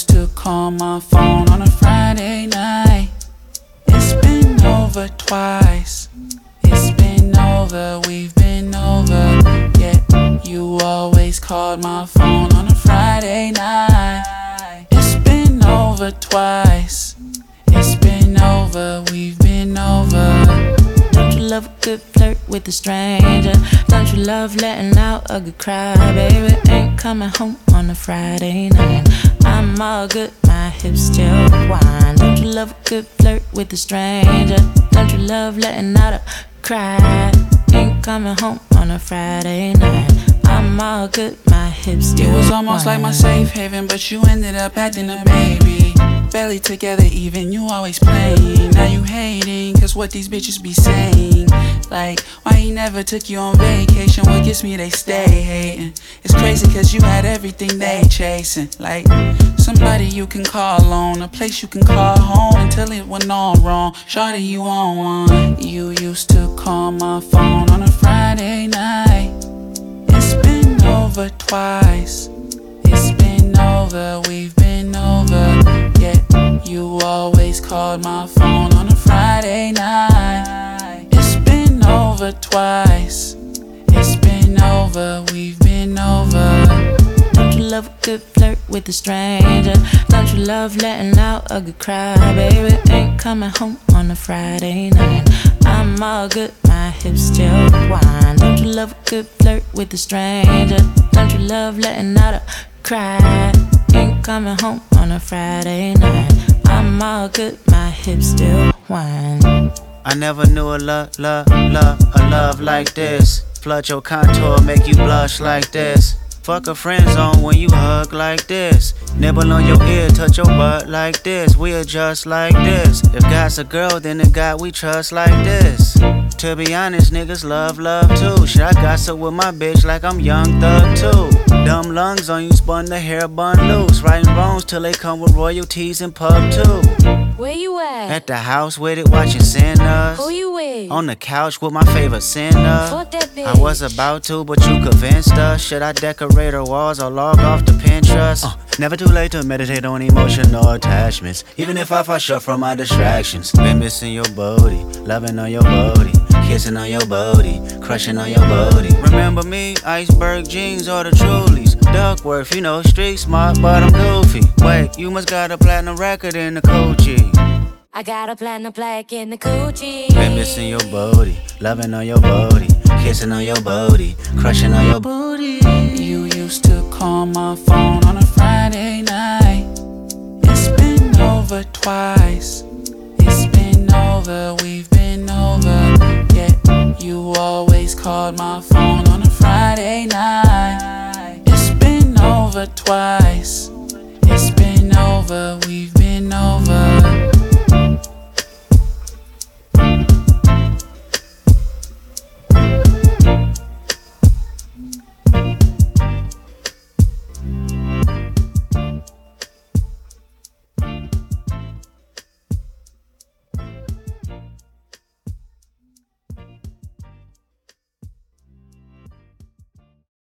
used to call my phone on a Friday night. It's been over twice. It's been over, we've been over. Yet you always called my phone on a Friday night. It's been over twice. It's been over, we've been over. Don't you love a good flirt with a stranger? Don't you love letting out a good cry? Baby, ain't coming home on a Friday night. I'm all good, my hips still whine. Don't you love a good flirt with a stranger? Don't you love letting out a cry? Ain't coming home on a Friday night. I'm all good, my hips still whine. You was almost like my safe haven, but you ended up acting a baby. Barely together even, you always playing. Now you hating, cause what these bitches be saying. Like, why he never took you on vacation? What gets me, they stay hating. It's crazy cause you had everything they chasing. Like, somebody you can call on, a place you can call home until it went all wrong. Shawty, you on one. You used to call my phone on a Friday night. It's been over twice. It's been over, we've been over. Yet you always called my phone on a Friday night. It's been over twice. It's been over, we've been over. Don't you love a good flirt with a stranger? Don't you love letting out a good cry? Baby, ain't coming home on a Friday night. I'm all good, my hips still whine. Don't you love a good flirt with a stranger? Don't you love letting out a cry? Ain't coming home on a Friday night. I'm all good, my hips still whine. I never knew a love like this. Flood your contour, make you blush like this. Fuck a friend zone when you hug like this. Nibble on your ear, touch your butt like this. We adjust like this. If God's a girl, then the God we trust like this. To be honest, niggas love too. Shit, I gossip with my bitch like I'm Young Thug too. Dumb lungs on you, spun the hair bun loose. Writing wrongs till they come with royalties and pub too. Where you At the house with it, watching sinners. Who you with? On the couch with my favorite sinner. Fuck that bitch. I was about to, but you convinced us. Should I decorate her walls or log off to Pinterest? Never too late to meditate on emotional attachments. Even if I fall short from my distractions. Been missing your booty, loving on your booty, kissing on your booty, crushing on your booty. Remember me? Iceberg jeans or the Trulies. Duckworth, you know, street smart, but I'm goofy. Wait, you must got a platinum record in the coochie. I got a platinum plaque in the coochie. Been missing your booty, loving on your booty, kissing on your booty, crushing on your booty. You used to call my phone on a Friday night. It's been over twice. It's been over, we've been over. Yet you always called my phone on a Friday night. It's been over twice. It's been over, we've been over.